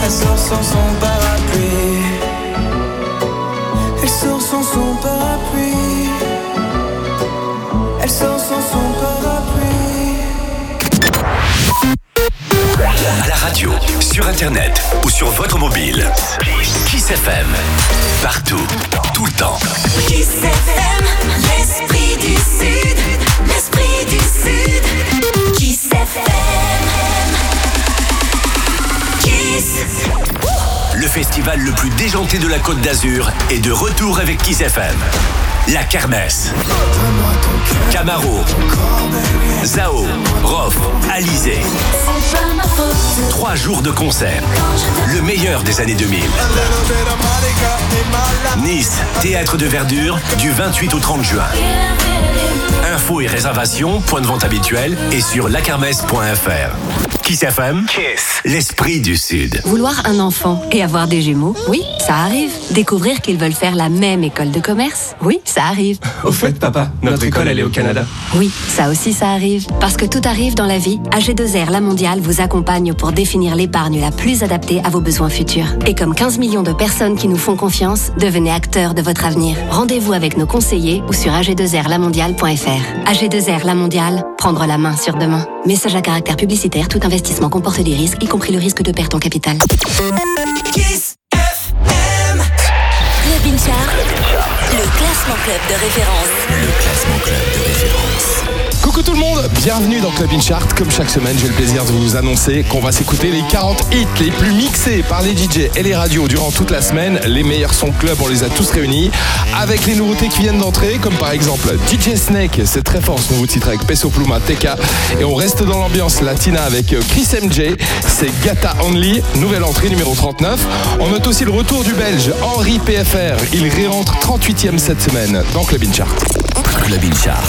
Elle sort sans son parapluie. Elle sort sans son parapluie. Elle sort sans son parapluie. À la radio, sur internet ou sur votre mobile. Kiss FM. Partout, tout le temps. Kiss FM, l'esprit du Sud. L'esprit du Sud. Kiss FM. Kiss. Le festival le plus déjanté de la Côte d'Azur est de retour avec Kiss FM. La Kermesse. Camaro, Zao, Rof, Alizé. 3 jours de concert. Le meilleur des années 2000. Nice, théâtre de verdure, du 28 au 30 juin. Infos et réservations, point de vente habituel et sur lakermesse.fr. Kiss FM, Kiss, l'esprit du Sud. Vouloir un enfant et avoir des jumeaux, oui, ça arrive. Découvrir qu'ils veulent faire la même école de commerce, oui, ça arrive. Au fait, papa, notre école, elle est au Canada. Oui, ça aussi, ça arrive. Parce que tout arrive dans la vie, AG2R La Mondiale vous accompagne pour définir l'épargne la plus adaptée à vos besoins futurs. Et comme 15 millions de personnes qui nous font confiance, devenez acteurs de votre avenir. Rendez-vous avec nos conseillers ou sur ag2rlamondiale.fr. AG2R La Mondiale, prendre la main sur demain. Message à caractère publicitaire, tout investissement comporte des risques, y compris le risque de perte en capital. Kiss FM. Club In Chart, le classement club de référence. Le classement club de référence. Coucou tout le monde, bienvenue dans Club In Chart. Comme chaque semaine, j'ai le plaisir de vous annoncer qu'on va s'écouter les 40 hits les plus mixés par les DJ et les radios durant toute la semaine. Les meilleurs sons club, on les a tous réunis avec les nouveautés qui viennent d'entrer, comme par exemple DJ Snake, c'est très fort ce nouveau titre avec Peso Pluma, TK. Et on reste dans l'ambiance latina avec Chris MJ, c'est Gata Only, nouvelle entrée numéro 39. On note aussi le retour du Belge Henri PFR, il réentre 38e cette semaine dans Club In Chart. Club In Chart.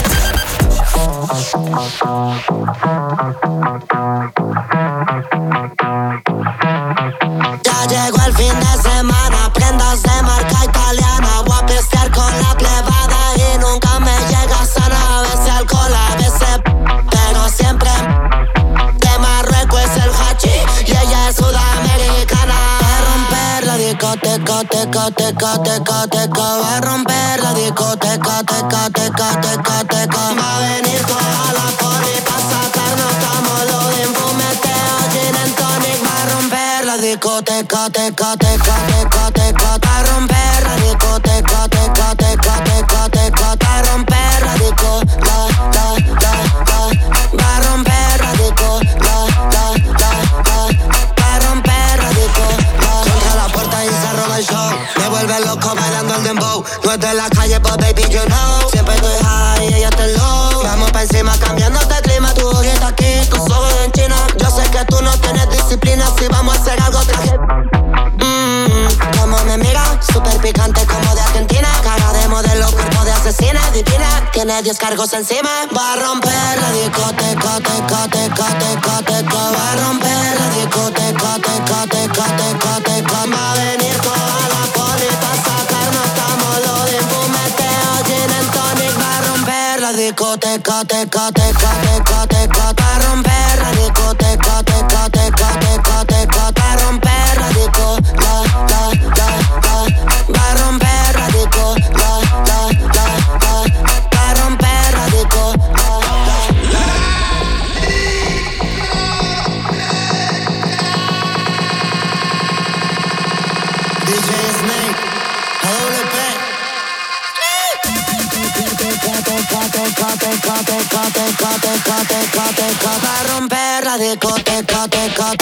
Ya llegó el fin de semana, prendas de marca italiana. Voy a pistear con la plebada y nunca me llega sana. A veces alcohol, a veces pero siempre de Marruecos es el hachi y ella es sudamericana. Va a romper la discoteca, teca, teca, teca, teca. Va a romper la discoteca, teca, teca, teca, teca. Va a venir toda la poli pa' sacarnos tamolo de fumeteo, gin and tonic. Va a romper la discoteca, teca, teca, teca, teca. Va a romper la discoteca, teca, teca, teca, teca. Va a romper la disco, la. Va a romper la disco, la. Va a romper la disco, la. Contra la puerta y se roba el show. Me vuelve loco bailando el dembow. No es de la calle, but baby, you know. Siempre estoy high y ella está low. Vamos pa' encima cambiándote el clima. Tu ojito aquí, tus ojos en China. Yo sé que tú no tienes disciplina. Si vamos a hacer algo, traje. Como me mira, súper picante como de Argentina. Cara de modelo, cuerpo de asesina, divina. Tiene 10 cargos encima. Va a romper la discoteca, teca, teca, teca, teca. Va a romper la discoteca, teca, teca, teca, teca. Va a venir toda la poli pa' sacarnos tamolo de fumeteo, gin and tonic. Va a romper la discoteca, teca, teca, teca, teca. Va a romper la discoteca, teca, teca, teca, teca. Va a romper la disco, la. Va a romper la disco, la. Va a romper la disco, la. DJ Snake, AWP. Va a romper la discoteca, teca.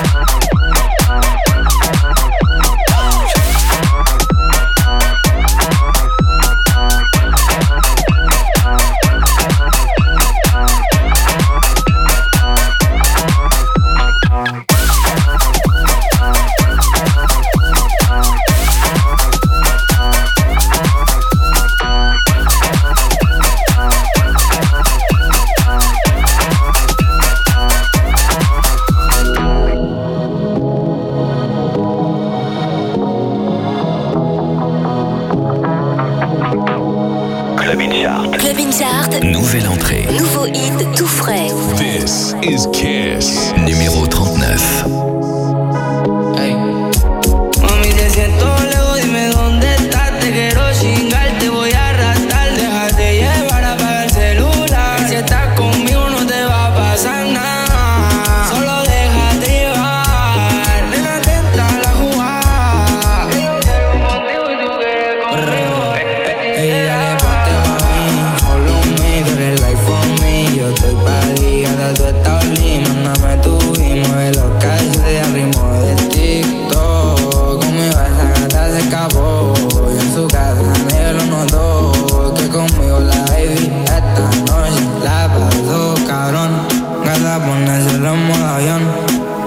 Club In Chart. Nouvelle entrée. Nouveau hit tout frais. This is Kiss. Numéro 39. Hey.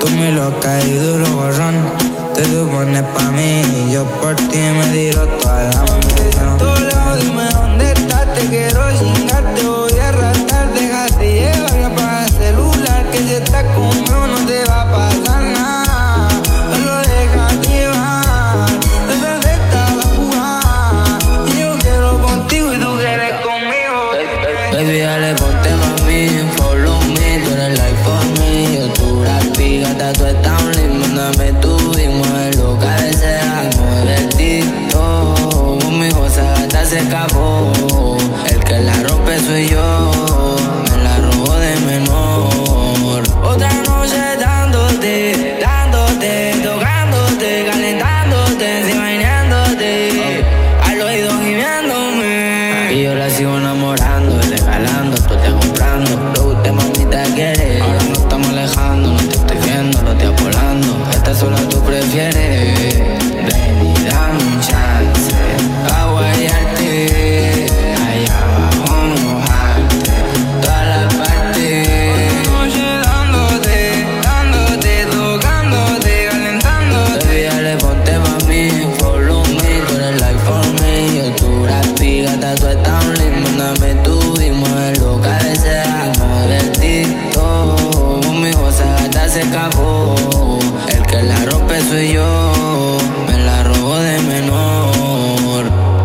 Tú muy loca y duro borrón. Te supones pa' mí y yo por ti me tiro toda la munición. Tú lejos, dime dónde estás, te quiero chingar, te voy a arrastrar, déjate llevar y apaga el celular, que si estás conmigo no te va a pasar nada. Solo déjate llevar, esa recta va a jugar, y yo quiero contigo y tú quieres conmigo. Baby, dale, ponte mami, follow me, tú eres like for me. Yo tu rapi, gata, tú estás un lindo, mándame tú y mueve loca desea, mueve el tito. Conmigo esa gata se escapó, el que la rompe soy yo, me la robo de menor. Otra noche dándote, dándote, tocándote, calentándote, enseñándote, al oído gimiéndome. Y yo la sigo enamorando, regalando, tú te comprando. Lo que usted mamita quiere, ahora nos estamos alejando, no te estoy viendo, no te apolando. Esta sola tú prefieres, ven y dame un chance, a guayarte, allá abajo mojarte, toda la parte. Noche dándote, dándote, tocándote, calentándote. Baby, dale, ponte pa' mí, follow me, tú eres like for me. Yo tu rapi, gata, tú estás un lindo, mándame tú y mueve loca desea, mueve el tito. Conmigo esa gata se escapó, el que la rompe soy yo, me la robo de menor.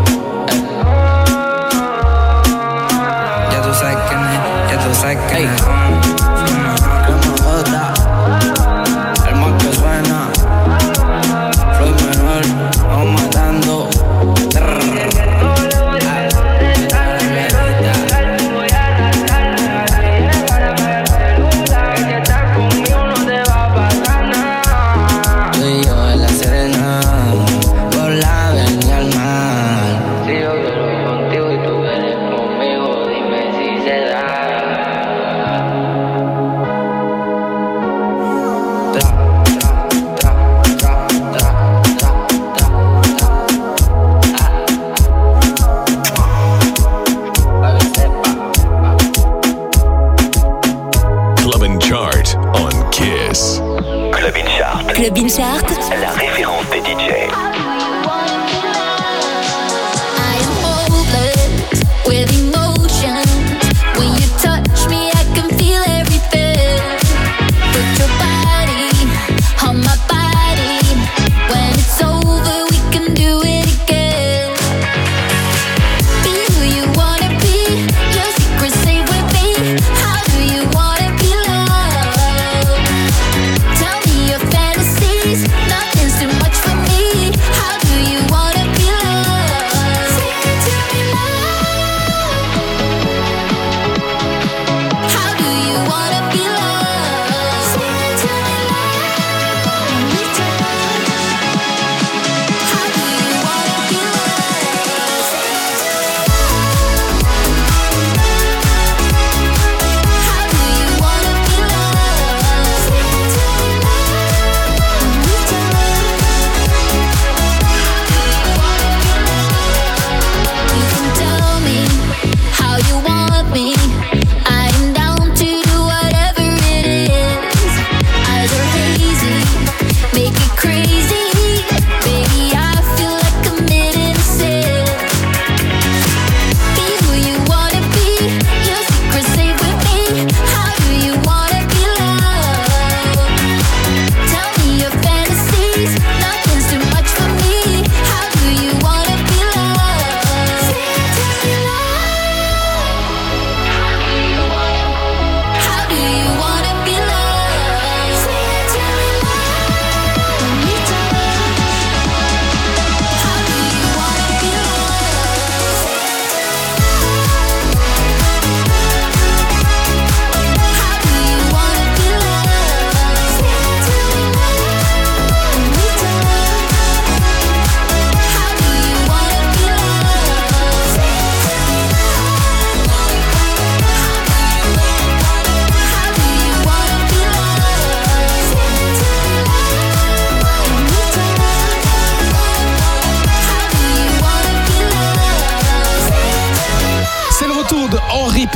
Ya tú sabes quién es, ya tú sabes quién es. El más que suena, Floyd menor, vamos matando. Tú y yo en la Serena, por la avenida al mar. Si yo quiero ir contigo y tú quieres conmigo, dime si se da. Club and Chart on Kiss. Club in Chart, Club in Chart, la référence des DJ. I am hopeless with emotion. When you touch me, I can feel everything. Put your body on my body. When it's over, we can do it again. Be who you wanna be. Your secrets stay with me. How do you wanna be loved? Tell me your fantasies. Nothing's too much for me.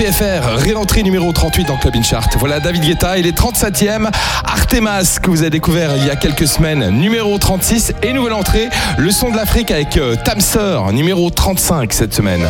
BFR, réentrée numéro 38 dans Club In Chart. Voilà David Guetta, il est 37e. Artemas, que vous avez découvert il y a quelques semaines, numéro 36. Et nouvelle entrée, le son de l'Afrique avec Tamser, numéro 35 cette semaine.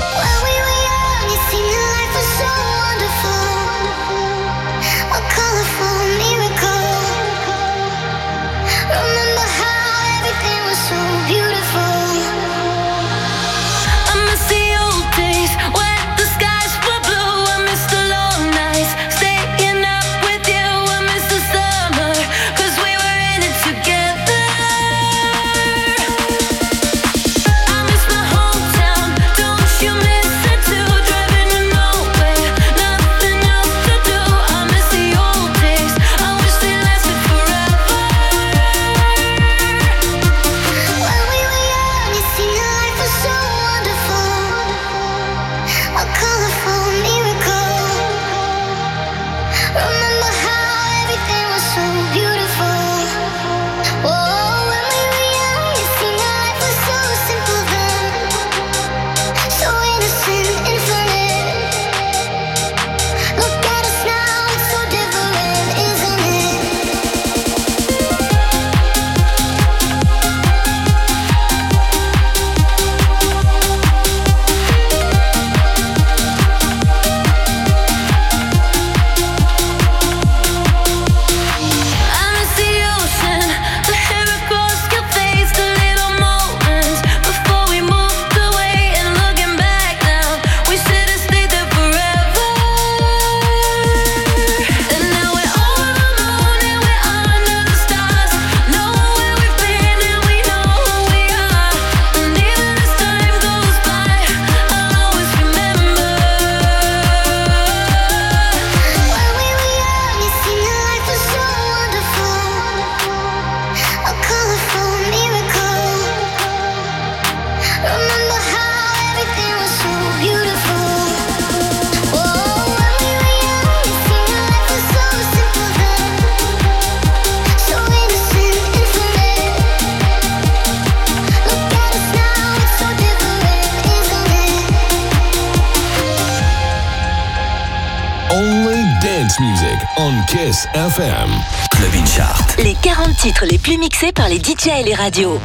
Kiss FM. Club In Chart. Les 40 titres les plus mixés par les DJ et les radios.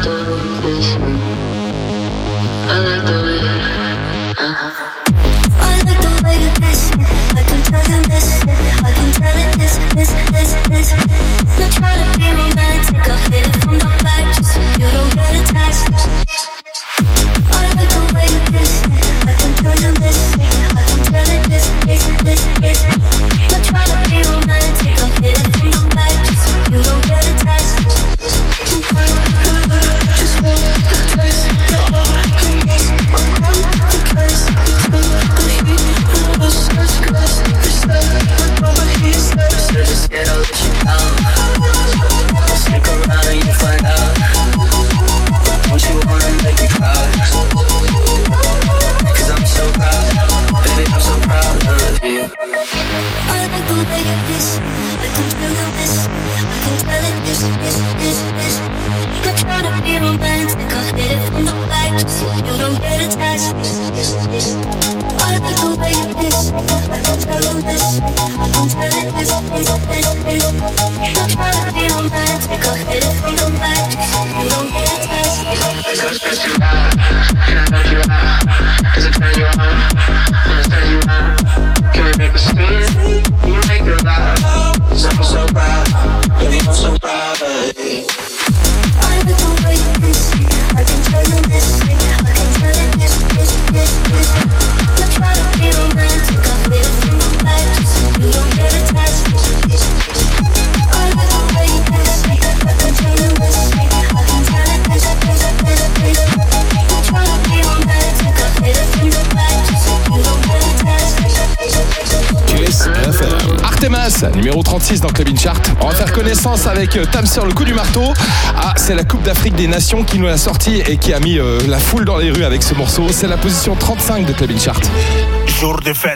Numéro 36 dans Club In Chart. On va faire connaissance avec Tamser, le coup du marteau. Ah, c'est la Coupe d'Afrique des Nations qui nous l'a sorti et qui a mis la foule dans les rues avec ce morceau. C'est la position 35 de Club In Chart. Jour de fête.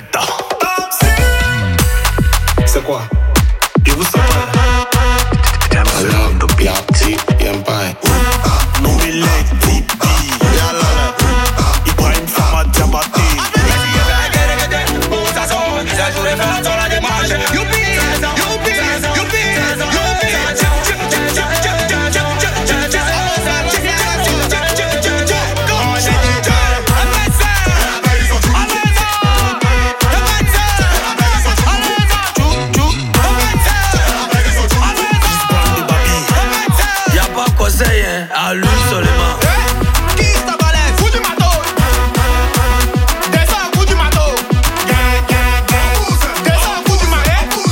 C'est quoi? Et vous savez? à lui seulement. Qui t'a balai, fou du matos. Descends, fou du matos. Descends, fou du marais. Fou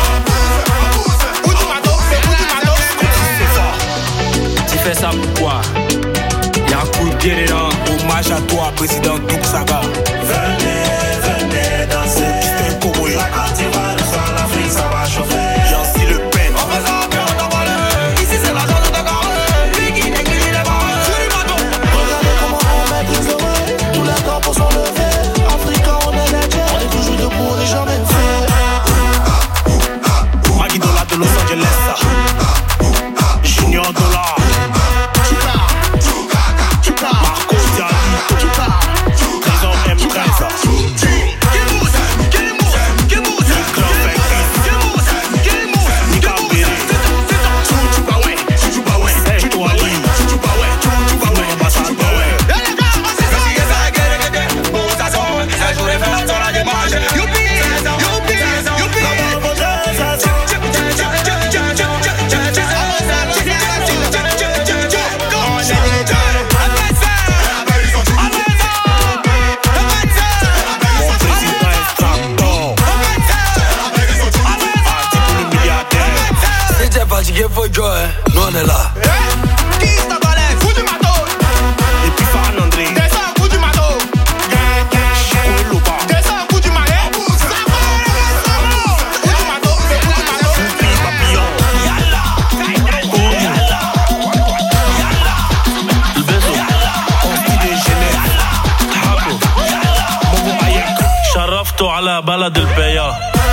du matos, c'est fou du matos. C'est fort. Tu fais ça pourquoi? Y'a un coup de pied dedans. Hommage à toi, président Douk Saga. Venez danser. C'est un cowboy. La Côte d'Ivoire, le soir, l'Afrique, ça va chauffer. Yancy Le Pen. On fait ça, puis on t'envole. Ici, c'est la journée de Carole. Lui qui néglige les paroles. Fou du matos. Regardez comment on maîtrise le vrai. Tous les corps pour s'enlever. Africain, on est les dieux. On est toujours debout, on n'est jamais fait. Maggie Dollar de Los Angeles. Junior Dollar. Marco Dialito. Trésor M13. Fatigué, faut jouer, nous on est là. Qui t'a balai, fou du matos. Et puis Fan André. Descends, fou du matos. Descends, fou du marais. Fou du matos, c'est fou du matos. Papillon. شرفته على بلد البيا.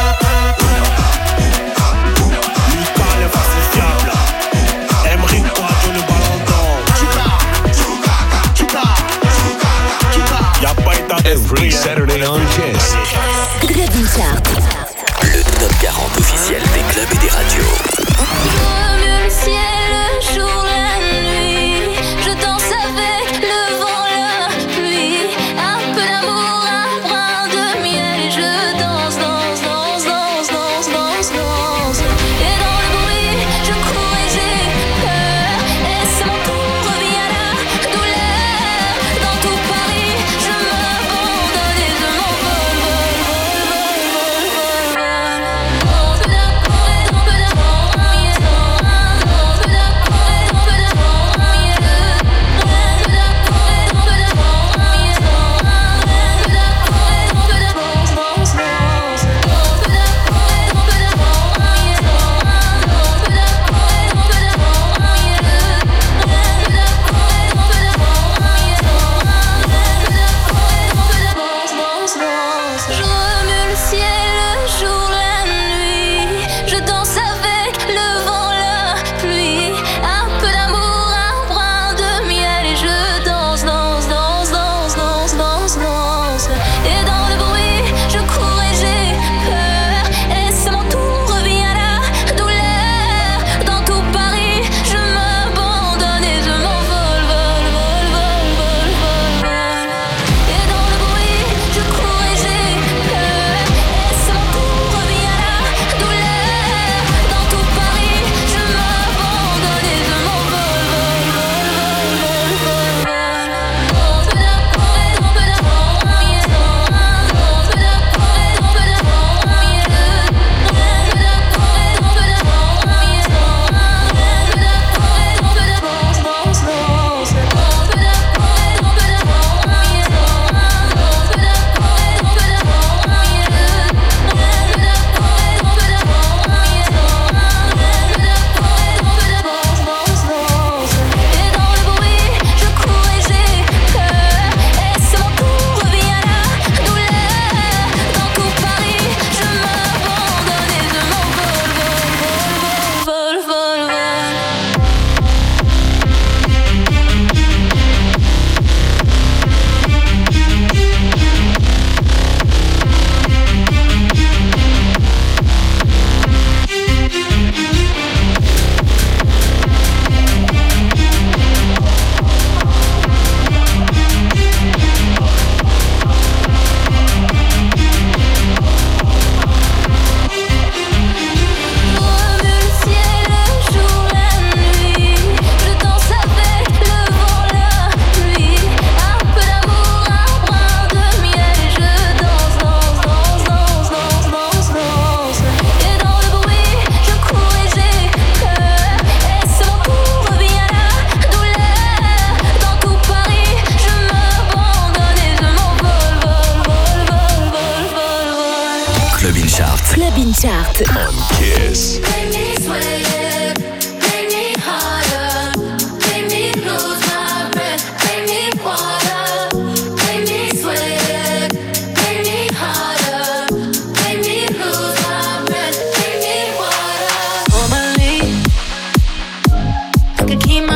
Every Saturday on Kiss. Clubbing Chart. Le top 40 officiel des clubs et des radios. Mieux le ciel, le jour, la nuit. Je danse avec le vent, la pluie. Un peu d'amour, un brin de miel. Et je danse, danse, danse, danse, danse, danse, danse. Et dans le bruit, je cours et j'ai peur. Et c'est mon tour, revient la douleur. Dans tout Paris, je m'abandonne et je m'envole.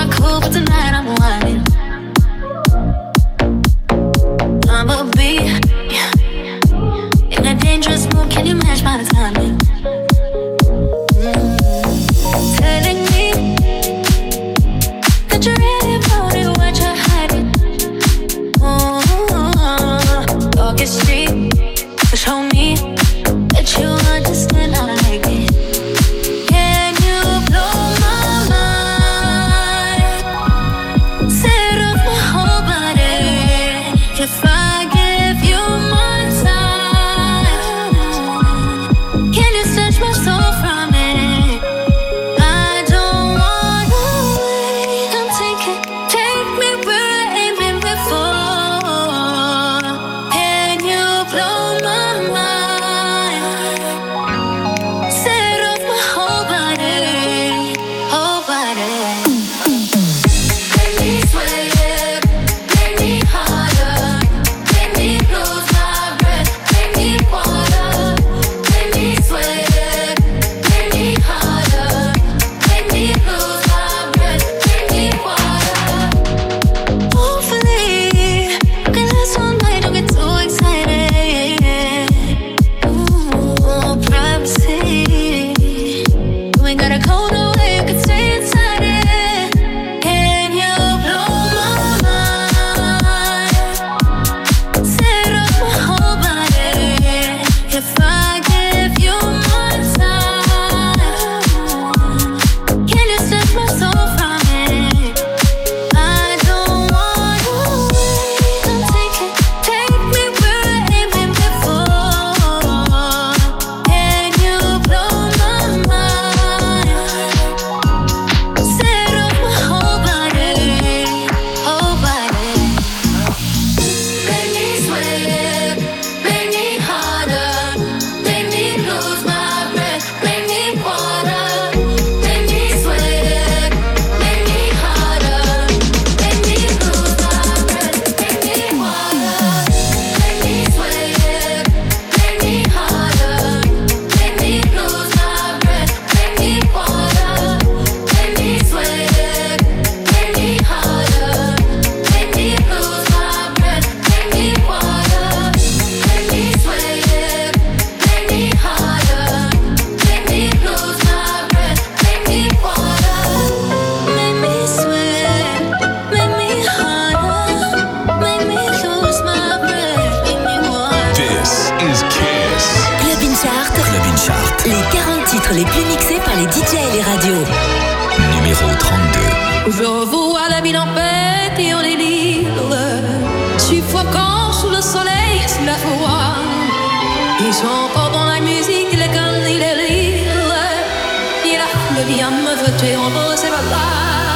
cool, but tonight I'm whining. I'ma be in a dangerous mood. Can you match my timing? Telling me that you're really about it, what you're hiding. Talk it straight, show me that you understand how to make it. Can you blow my mind? Set off my whole body. If I give you my time, can you snatch my soul from it? I don't wanna wait. I'm taking, take me where I ain't been before. Can you blow my mind? Set off my whole body, whole body. Make me sweat, make me harder, make me lose my breath, make me water. Make me sweat, make me harder, make me lose my breath, make me water. Hopefully, we can last all night, don't get too excited. Ooh, privacy. You ain't gotta go nowhere, you can stay inside it. Can you blow my mind? Set off my whole body. If I give you my time, can you snatch my soul from it? I don't wanna wait. I'm taking, take me where I ain't been before. Can you blow my mind? Set off my whole body, whole body. Make me sweat, make me harder, make me lose my breath, make me water. Make me sweat, make me harder, make me lose my breath, make me water. Make me sweat, make me harder, make me lose my breath, make me water. Make me sweat, make me harder, make me lose my breath, make me water. Make me sweat, make me harder, make me lose my breath, make me water. Make me sweat, make me harder, make me lose my breath, make me water. This is Kiss. Club In Chart. Club In Chart. Les 40 titres les plus mixés par les DJ et les radios. Numéro 32. Je revois la ville en fête et en délire, suffoquant sous le soleil, sous la foi. Ils sont encore dans la musique, les cannes et les rires. Et là, le bien me veut tuer en beau, c'est pas grave.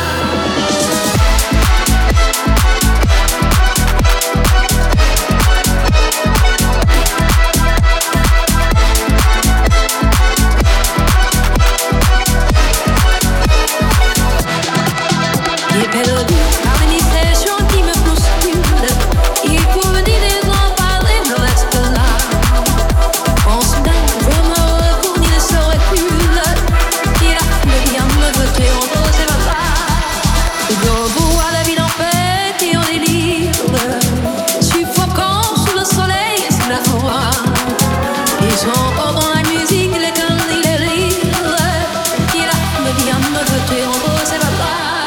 Il est perdu par une session qui me bouscule. Il faut venir les en parler, me reste là. En soudain, je me retourne, il se recule. Il a le bien me veut tuer en beau, c'est pas grave. Je revois la ville en fête et en délire, suffoquant sous le soleil et sous la foi. Ils sont encore dans la musique, les cannes et les rires. Il a le bien me veut tuer en beau, c'est pas grave.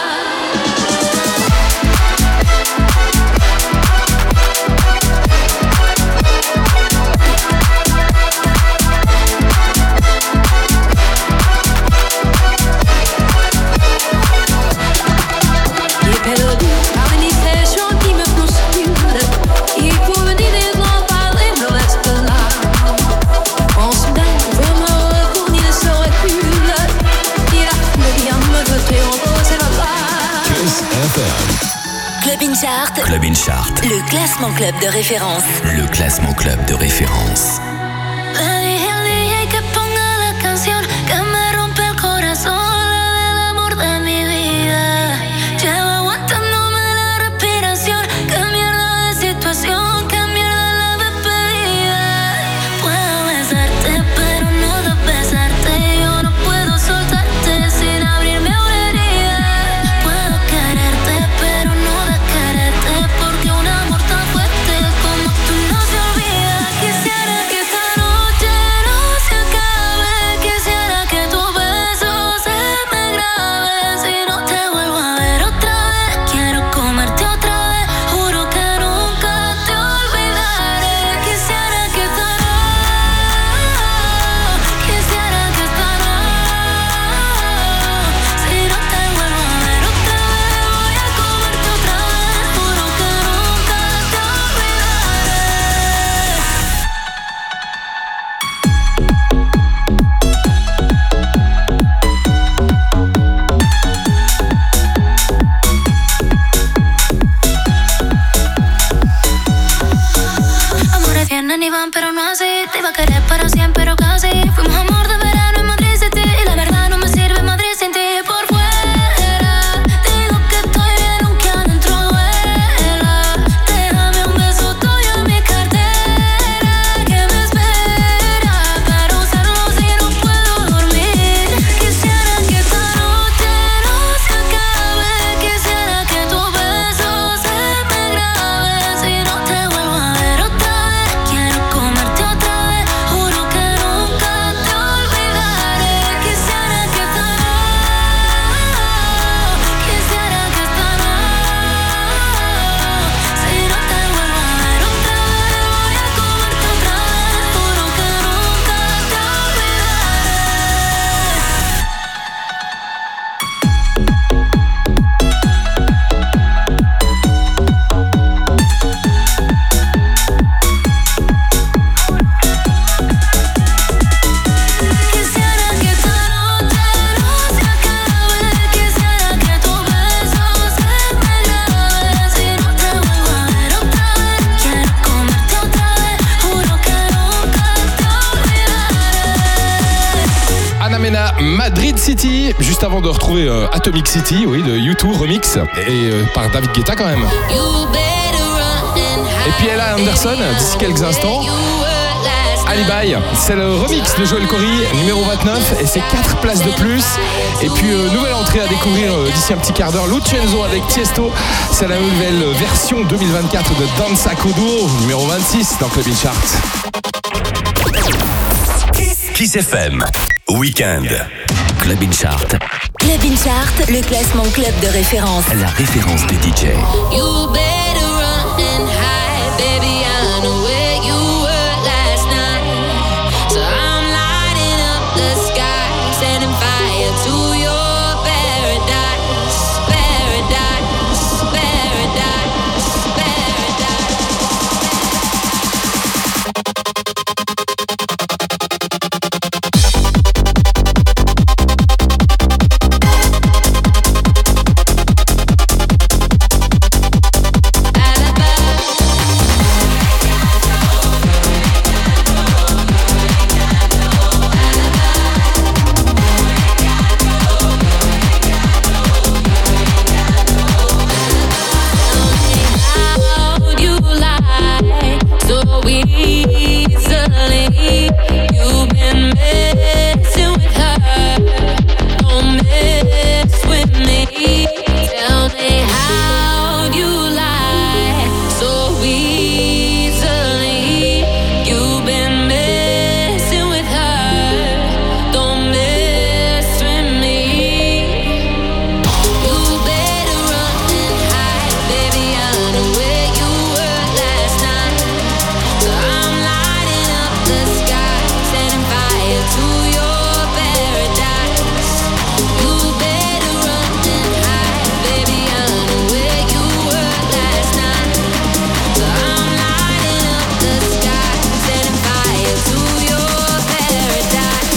Il est perdu par une session qui me bouscule. Il faut venir les en parler, me reste là. En soudain, je me retourne, il se recule. Il a le bien me veut tuer en beau, c'est pas grave. Kiss FM. Club In Chart. Club In Chart. Le classement club de référence. Le classement club de référence. Le dije al DJ que ponga la canción que me rompe el corazón, la del amor de mi vida. Llevo aguantándome la respiración. Qué mierda de situación, qué mierda la despedida. Puedo besarte, pero no de besarte. Yo no puedo soltarte sin abrirme una herida. Puedo quedar llamaban pero no así. Te iba a querer para siempre pero casi. Fuimos amor de verano en Madrid City. Y la verdad no me sirve Madrid sin ti. Por fuera digo que estoy bien aunque adentro duela. Déjame un beso tuyo en mi cartera que me espera para usarlo si no puedo dormir. Quisiera que esta noche no se acabe. Quisiera que tu beso se me grabe. Si no te vuelvo a ver otra vez, quiero comerte otra vez. Juro que nunca te olvidaré. Quisiera que esta quisiera que esta si no te vuelvo a ver otra vez, voy a comerte otra vez. Juro que nunca te Quisiera que esta noche no se acabe. Quisiera que tu beso se me grabe. Si no te vuelvo a ver otra vez, quiero comerte otra vez. Juro que nunca te olvidaré. Anna Mena, Madrid City, juste avant de retrouver Atomic City, oui, de U2 remix, et par David Guetta quand même. Et puis Ella Anderson, d'ici quelques instants. Alibi, c'est le remix de Joel Corry, numéro 29, et c'est 4 places de plus. Et puis nouvelle entrée à découvrir d'ici un petit quart d'heure, Lucenzo avec Tiesto, c'est la nouvelle version 2024 de Danza Kuduro, numéro 26 dans Club In Chart. Kiss FM, Weekend. Club In Chart, Club In Chart, le classement club de référence. la référence des DJ. You better run and hide, baby. I know where you were last night. So I'm lighting up the sky, setting fire to your paradise, paradise, paradise, paradise. How'd you lie so easily? You've been messing with her, don't mess with me. Tell me how'd you lie so easily? You've been messing with her, don't mess with me. You better run and hide, baby. I know where you were last night. So I'm lighting up the sky, setting fire to your paradise. You better run and hide, baby. I know where you were last night. So I'm lighting up the sky, setting fire to your paradise.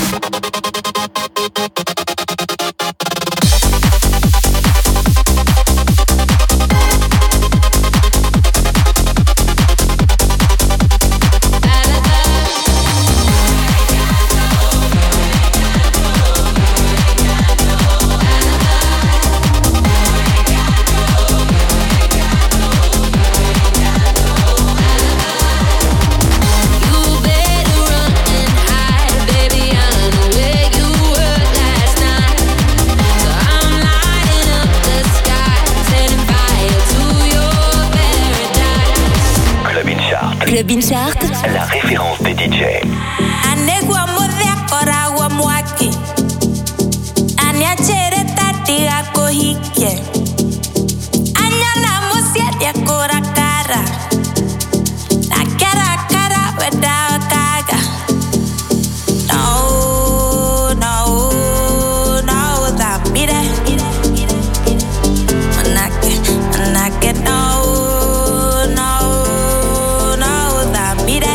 You better run and hide, baby. I know where you were last night. So I'm lighting up the sky, setting fire to your paradise. Club In Chart, Club In Chart, la référence des DJ. Anegwa modhe kora wa mwaki Anya chere tatiga kohike Anya na musia dia kora kara Na kara kara without kaga No, no, no, that mire Manake, no, no, no, that mire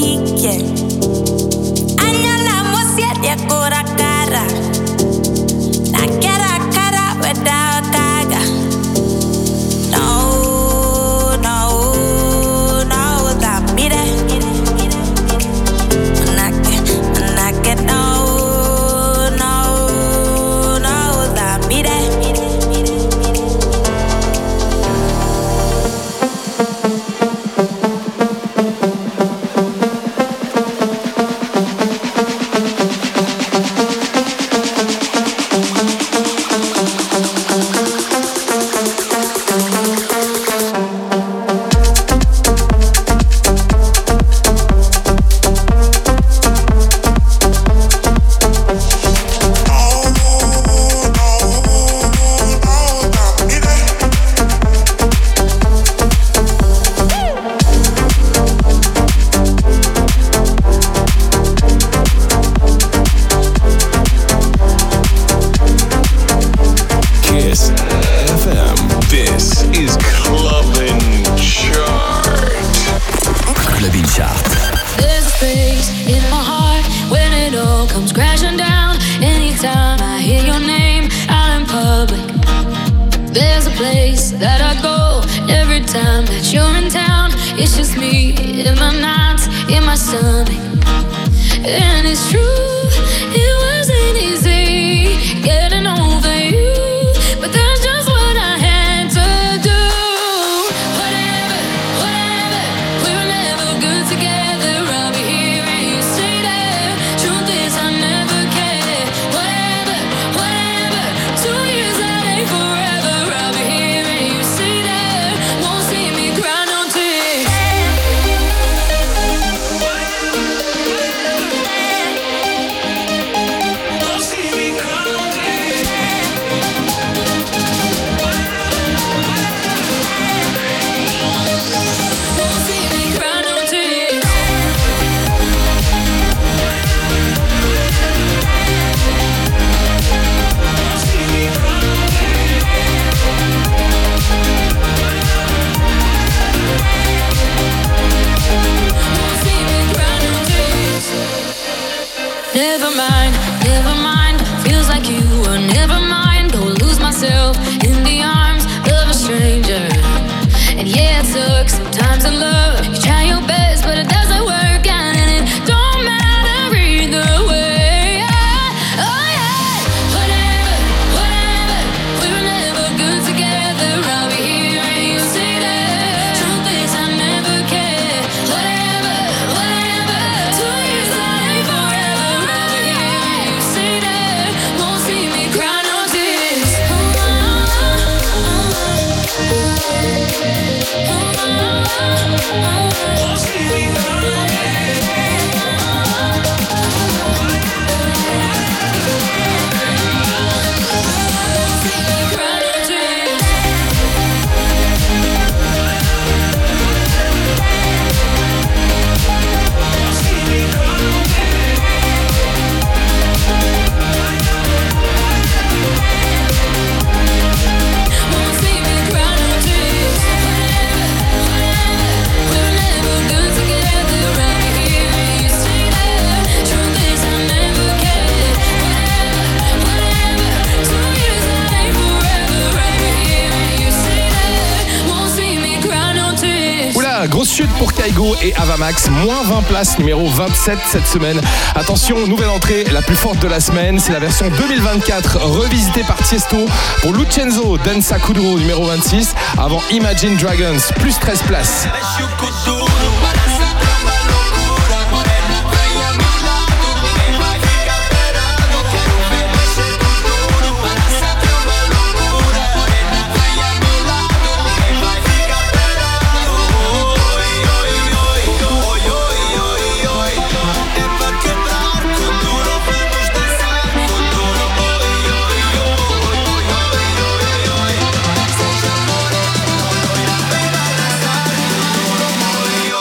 kike. Anyala mosiet ya kura kara. Na kera kara without kaga. No, no, no, that be there. When I get no, no, no, that be there. Never mind, feels like you were never mind. Go lose myself in the arms of a stranger. And yeah, it sucks sometimes in love. You try your best, but it doesn't work out, and it don't matter either way. Oh yeah, whatever, whatever. We were never good together. I'll be here and you say that. Truth is, I never cared. Whatever, whatever. 2 years that ain't forever. I'll be here and you say that. Won't see me cry no tears. Won't see me cry no Grosse chute pour Kaigo et Avamax, moins 20 places, numéro 27 cette semaine. Attention, nouvelle entrée, la plus forte de la semaine, c'est la version 2024 revisitée par Tiesto pour Lucenzo Densa Kuduro, numéro 26, avant Imagine Dragons, plus 13 places. Yo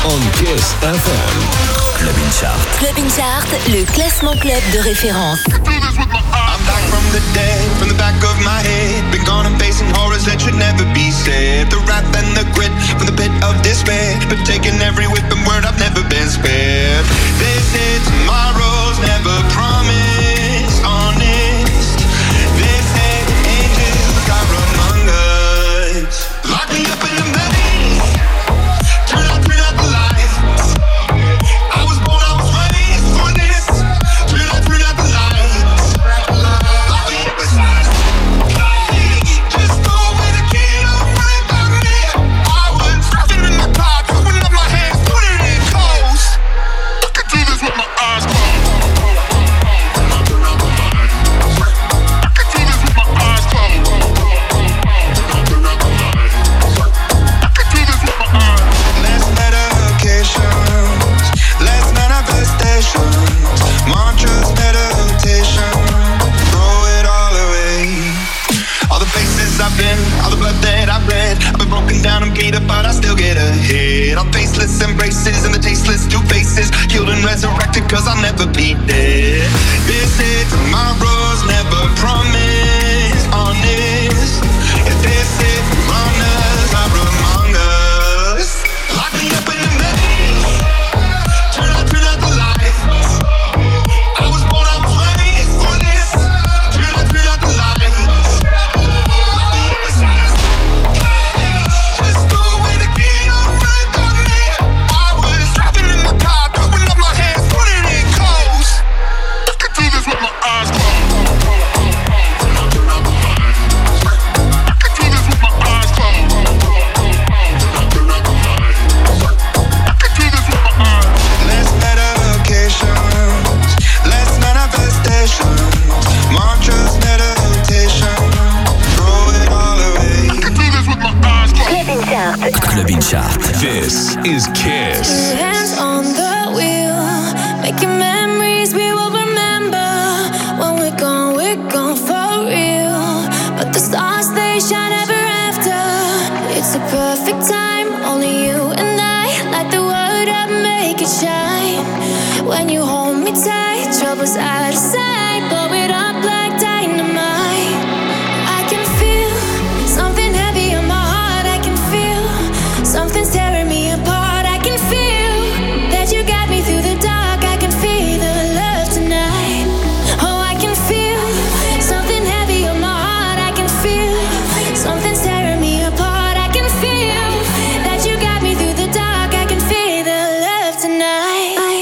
on Kiss FM. Club in Chart. Club in Chart, le classement club de référence. I'm back from the dead, from the back of my head. Been gone and facing horrors that should never be said. The wrath and the grit from the pit of despair. But taking every whip and word, I've never been spared. They say tomorrow's never promised, honest. They say angels are among us. Lock me up in the maze. Turn out the light. I was born, I was raised for this. Turn out the lights. Lock me up inside. Just throw away the key, don't worry about me. I was trapping in my car, opening up my hands, putting it in clothes. I could do this with my eyes closed. I could do this with my eyes closed. Less medications, less manifestations, mantras, meditation, throw it all away. All the places I've been, all the blood that I've bled, I've been broken down and beat up, but I still get ahead. All faceless embraces and the tasteless two faces, healed and resurrected, cause I'll never be dead. They say tomorrow's never promised, honest. If they say runners are among us, lock me up in the maze. Turn out the lights. I was born, I was raised for this. Turn out the lights. Lock me up inside. Just throw away the key, don't worry about me. I was trapping in my car, opening up my hands, putting it in clothes. I could do this with my eyes closed. I could do this with my eyes closed. Less medications, less manifestations, mantras, meditation, throw it all away. I can do this with my eyes closed. Club in Chart. This is Kiss. Two hands on the wheel, making memories we will remember. When we're gone for real. But the stars, they shine ever after. It's a perfect time, only you and I. Light the world up, make it shine. When you hold me tight, trouble's out of sight. Blow it up like dynamite. I can feel something heavy on my heart. I can feel something's tearing me apart. I can feel that you got me through the dark. I can feel the love tonight. Oh, I can feel something heavy on my heart. I can feel something's tearing me apart. I can feel that you got me through the dark. I can feel the love tonight.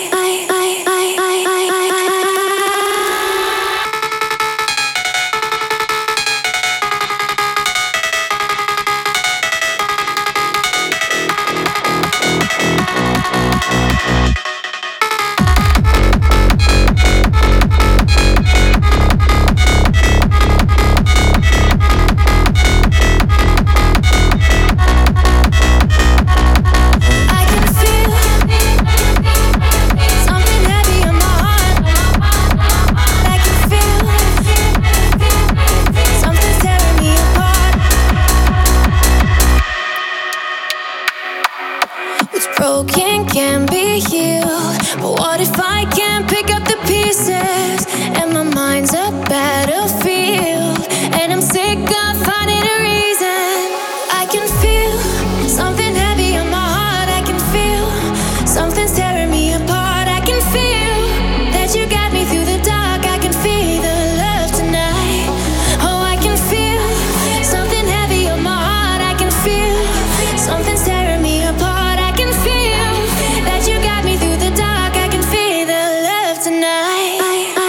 Broken can be healed, but what if I can't pick up the pieces? And my mind's a battlefield, and I'm sick of finding a reason. I can feel something heavy on my heart. I can feel something's tearing me apart. I can feel that you got me through the dark. I can feel the love tonight. Oh, I can feel something heavy on my heart. I can feel something's tearing me apart. That you got me through the dark. I can feel the love tonight.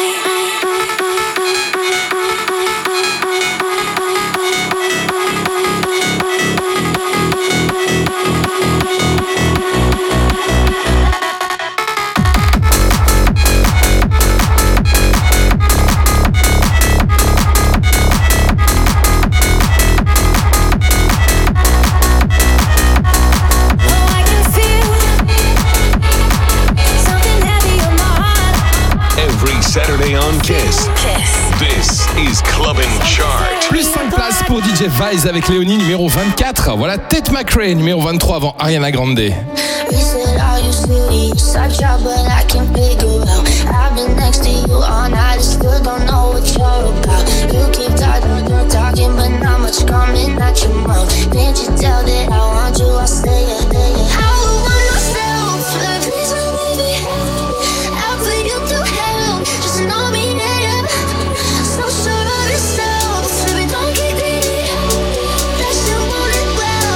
Saturday on Kiss. This is Club in Chart. Plus 5 places pour DJ Vise avec Léonie numéro 24. Voilà Tate McRae numéro 23 avant Ariana Grande. We said sweetie, you're such a but I can't figure out. I've been next to you all night, I still don't know what you're about. You keep talking, but not much coming out your mouth. Can't you tell that I want you? I say it. I would want myself for the reason, baby. I'll put you through hell, just know me better. So sure of yourself, baby, don't get greedy. That shit won't end well.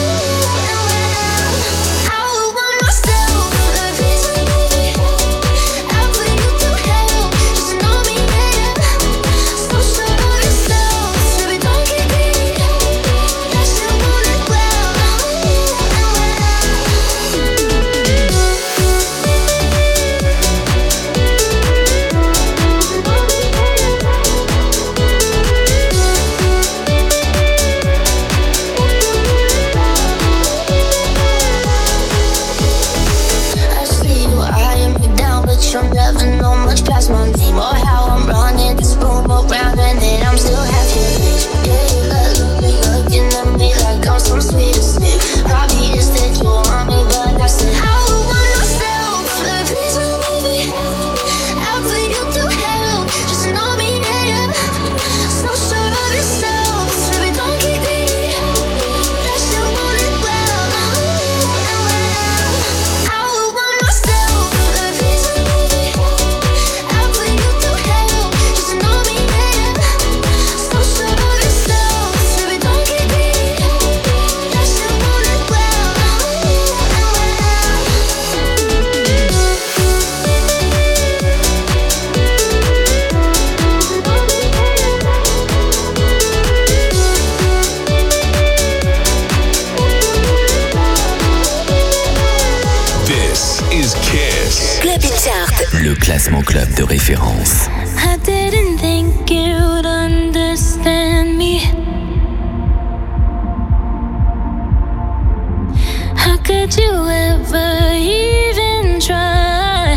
I would want myself for the reason, baby. I'll put you through hell, just know me better. So sure of yourself, baby, don't get greedy. That shit won't end well. I see you eyeing me down, but you'll never know much past my name or how I'm running this room around, and that I'm still half your age. Yeah, you looking at me like I'm some sweet snake. Obvious that you want me, but I said I would want myself for the reason, baby. I'll put you through hell, just know me better. So sure of yourself, baby, don't get greedy. That shit won't end well. I would want myself for the reason, baby. I'll put you through hell, just know me better. So sure of yourself, baby, don't get greedy. That shit won't end well. This is Kiss. Club Chart. Le classement club de référence. I didn't think you'd understand me. How could you ever even try?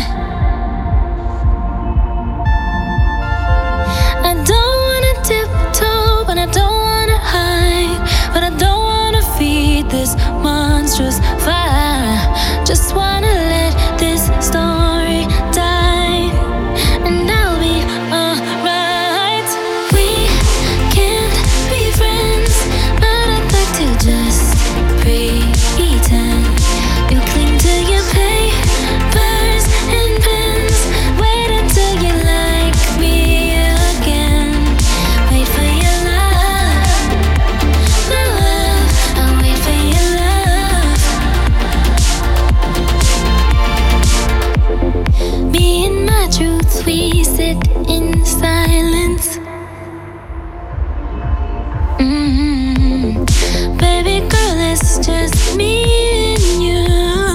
I don't wanna tiptoe, but I don't wanna hide. But I don't wanna feed this monstrous fire. Just wanna let this story die, and I'll be alright. We can't be friends, but I'd like to just pretend. You cling to your papers and pens. Wait until you like me again. Wait for your love, my love. I'll wait for your love. Me and my truth, we sit in silence. Baby girl, it's just me and you.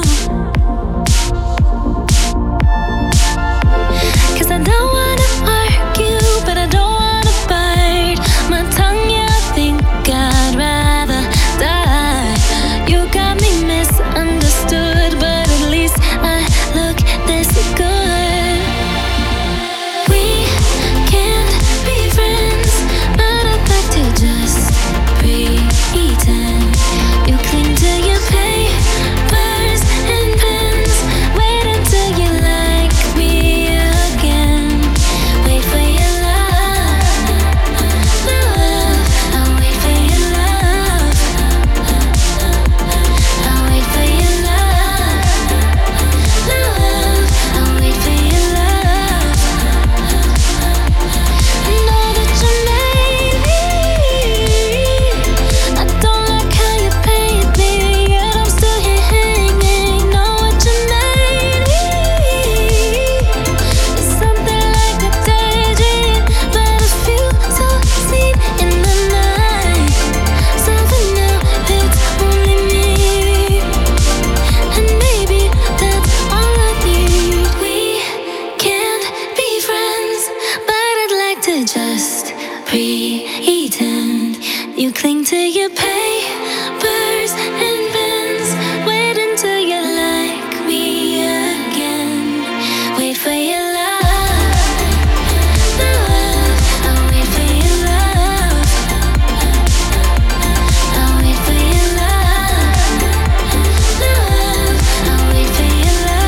'Cause I don't wanna argue, but I don't wanna bite my tongue. Yeah, I think I'd rather die. You got me misunderstood, but at least I look this good. We can't be friends, but I'd like to just pretend. You cling to your papers and pens. Wait until you like me again. Wait for your love, my love. I'll wait for your love. I'll wait for your love, my love. I'll wait for your love. I know that you made me. I don't like how you paid me, yet I'm still here hanging. Know what you made me. It's something like a daydream, but it feels so seen in the night. So for now, it's only me, and maybe that's all I need. We can't be friends, but I'd like to just pretend. You cling to your papers and pens. Wait until you like me again. Wait for your love, my love. I'll wait for your love. I'll wait for your love, my love. I'll wait for your love.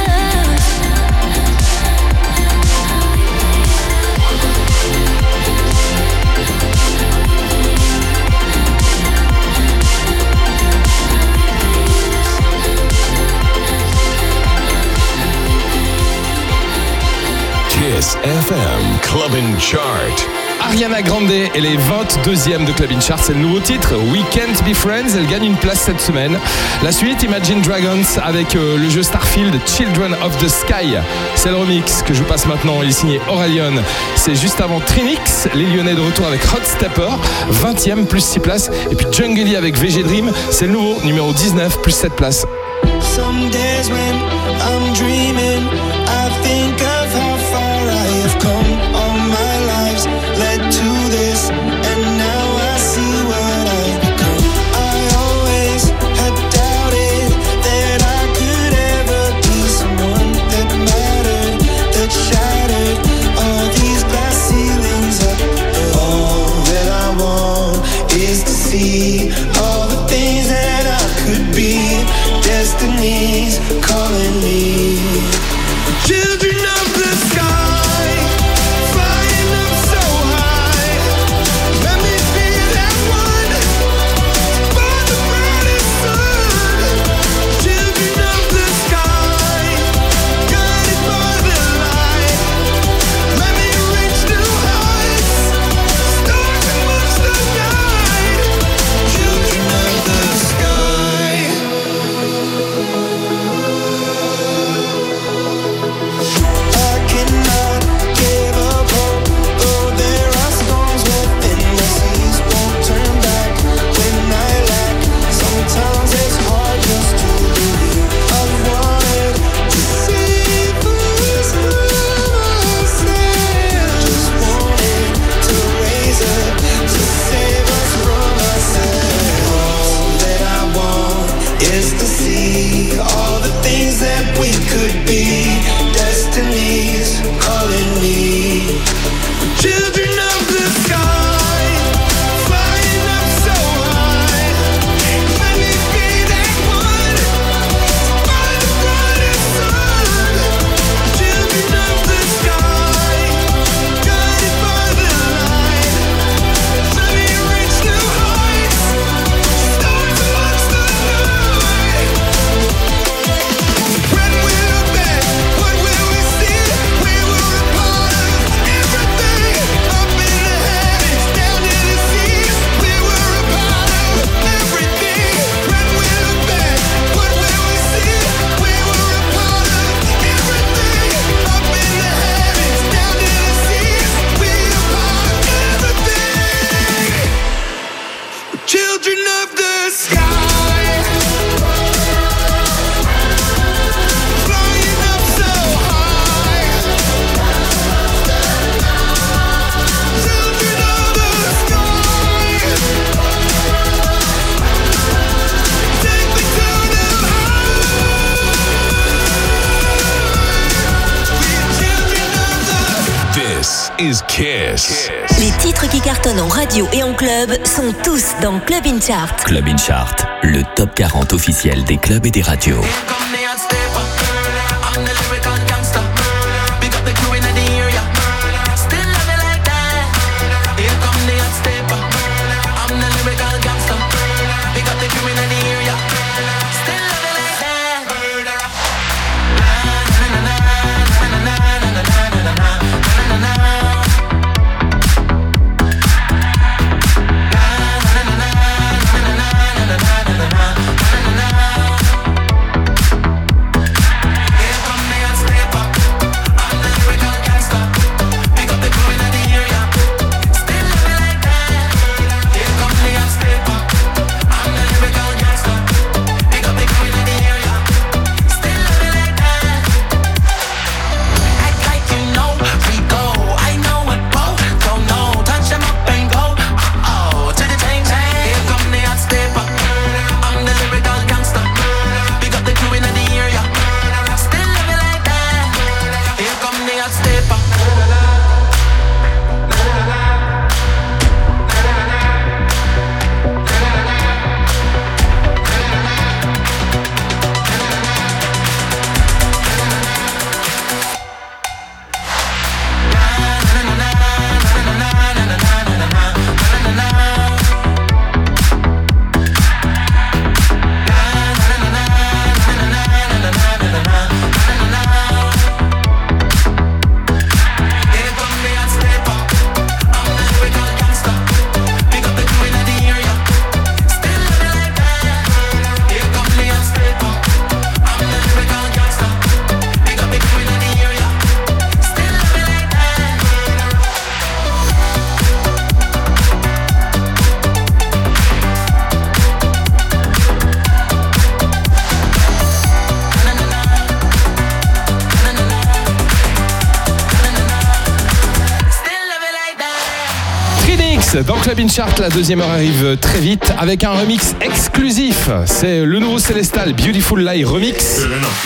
Kiss FM Club in Chart. Ariana Grande, elle est 22e de Club in Chart, c'est le nouveau titre, We Can't Be Friends, elle gagne une place cette semaine. La suite, Imagine Dragons avec le jeu Starfield, Children of the Sky. C'est le remix que je vous passe maintenant, il est signé Aurelion. C'est juste avant Trinix, les Lyonnais de retour avec Hot Stepper, 20e plus 6 places. Et puis Jungly avec VG Dream, c'est le nouveau, numéro 19 plus 7 places. Some days when I'm dreaming, I think of how far I have come. All my lives led to this, and now I see what I've become. I always had doubted that I could ever be someone that mattered, that shattered all these glass ceilings up. All that I want is to see all the things that I could be. Destiny's calling me. Children of the sky, flying up so high. Let me be that one by the brightest sun. Children of the sky, guided by the light. Let me reach new heights, stars amongst the night. Children of the sky. I cannot give up hope, though there are storms within. The seas won't turn back when I lack. Sometimes it's hard just to believe. I've wanted to save us from ourselves. Just wanted to raise up to save us from ourselves. All that I want is to see all the things that we could be. Destiny's calling me. Children of the sky, flying up so high. Let me be that one by the brightest sun. Children of the sky, guided by the light. Let me reach new heights, stars amongst the night. When we look back, what will we see? We were a part of everything. Up in the heavens, down in the seas. We were a part of everything. When we look back, what will we see? We were a part of everything. Up in the heavens, down in the seas. We are part of everything. Children of the sky, flying up so high. Children of the sky, take me to the high. This is Kiss. Les titres qui cartonnent en radio et en club sont tous dans Club in Chart. Club in Chart, le top 40 officiel des clubs et des radios. I'm the lyrical gangster. Big up the crew in the area. Still love me like that. Here come the hot stepper. I'm the lyrical gangster. Big up the crew in the area. Still love me like that. Kiss dans Club In Chart. La deuxième heure arrive très vite avec un remix exclusif. C'est le nouveau Célestal Beautiful Lie remix.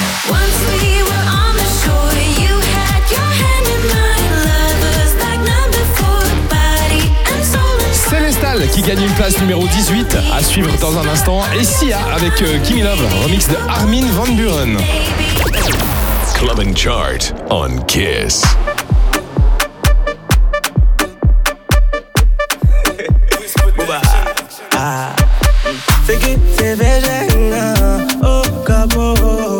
Célestal qui gagne une place numéro 18 à suivre dans un instant. Et Sia avec Gimme Love, remix de Armin van Buuren. Club In Chart on Kiss. Sei que cerveja oh capo,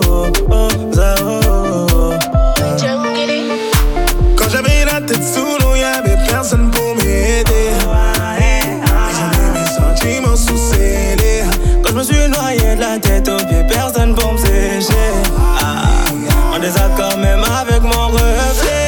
quand j'avais la tête sous l'eau, y'avait personne pour m'aider. J'avais mes sentiments sous scellés. Quand je me suis noyé de la tête aux pieds, personne pour me sécher. En désaccord même avec mon reflet.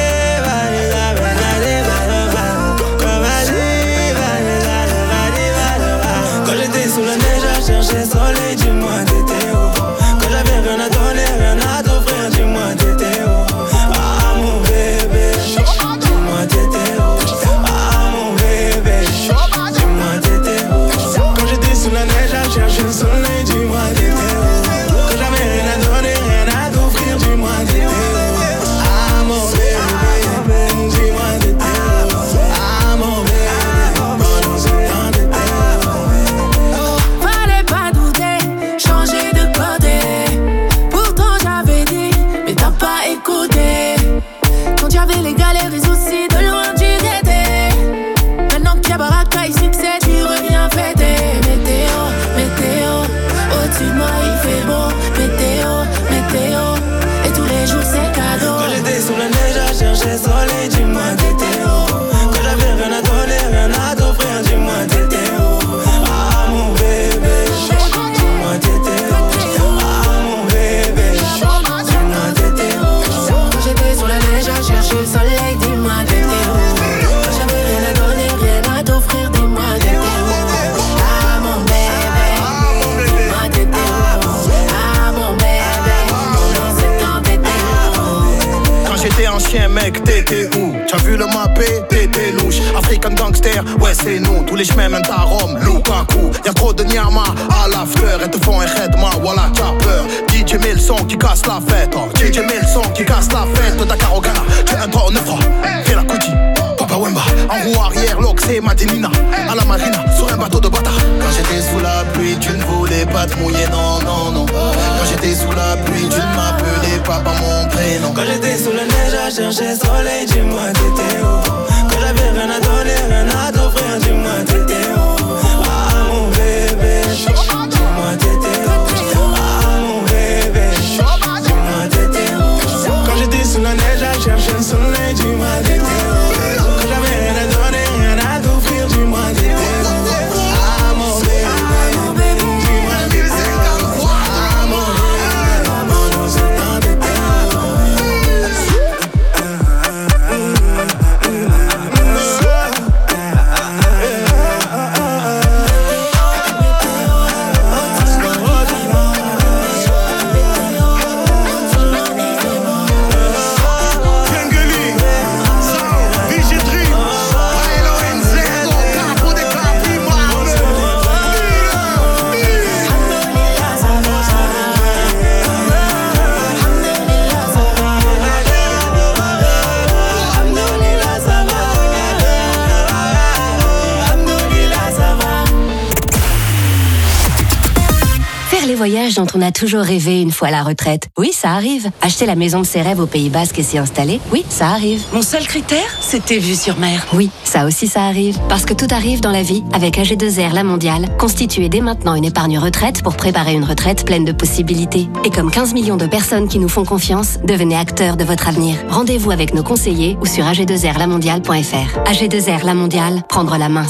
Quand j'étais sous la neige à chercher soleil, dis-moi t'étais où? Quand j'avais rien à donner, rien à t'offrir, dis-moi t'étais où? Ah mon bébé, dis-moi t'étais où? Ah mon bébé, dis-moi t'étais où? Quand j'étais sous la neige à chercher le soleil, dis-moi t'étais où? Quand j'avais rien à donner, rien à t'offrir, dis-moi t'étais où? Ah mon bébé, dis-moi t'étais où? Ah mon bébé, pendant ce temps t'étais où? Fallait pas douter, changer de côté. Pourtant j'avais dit, mais t'as pas écouté. Quand y'avait les galères, les soucis, de loin tu guettais. Maintenant qu'il y a baraka et succès, tu reviens fêter. Météo, météo, au-dessus de moi il fait beau. Météo, météo, et tous les jours c'est cadeau. Quand j'étais sous la neige à chercher soleil, dis-moi t'étais où? Quand j'avais rien à donner, rien à t'offrir, dis-moi t'étais où? Ah mon bébé, dis-moi t'étais où? Ah mon bébé, dis-moi t'étais où? Quand j'étais sur la neige à chercher le soleil, dis-moi t'étais où? Quand j'avais rien à donner, rien à t'offrir, dis-moi t'étais où? Ah mon bébé, dis-moi t'étais où? Ah mon bébé, pendant ce temps t'étais où? Quand j'étais un chien mec, t'étais où? T'as vu le mappé, t'étais louche. African gangster, ouais c'est nous. Tous les chemins mènent à Rome, Lukaku. Y'a trop de nyama à l'after. Elles te font un khedma, voilà t'as peur. DJ met le son qui casse la fête. DJ met le son qui casse la fête. Dakar au Ghana, tu es un tour 9 fais la Kuti, Papa Wemba. En roue arrière, l'Oxé, Madinina. À la marina, sur un bateau de bâtard. Quand j'étais sous la pluie, tu ne voulais pas te mouiller, non, non, non. Quand j'étais sous la pluie, tu ne m'appelais pas par mon prénom. Quand j'étais sous la neige à chercher soleil, dis-moi t'étais où? Quand j'avais rien à donner, rien à t'offrir, dis-moi t'étais où? Ah mon bébé, dis-moi t'étais où? Ah mon bébé, dis-moi t'étais où? Quand j'étais sous la neige à chercher le soleil, dis-moi t'étais où? Quand j'avais rien à donner, rien à t'offrir, dis-moi t'étais où? Ah mon bébé, dis-moi t'étais où? Ah mon bébé, pendant ce temps t'étais où? Voyage dont on a toujours rêvé une fois à la retraite. Oui, ça arrive. Acheter la maison de ses rêves au Pays Basque et s'y installer. Oui, ça arrive. Mon seul critère, c'était vue sur mer. Oui, ça aussi ça arrive. Parce que tout arrive dans la vie avec AG2R La Mondiale. Constituez dès maintenant une épargne retraite pour préparer une retraite pleine de possibilités. Et comme 15 millions de personnes qui nous font confiance, devenez acteurs de votre avenir. Rendez-vous avec nos conseillers ou sur ag2rlamondiale.fr. AG2R La Mondiale, prendre la main.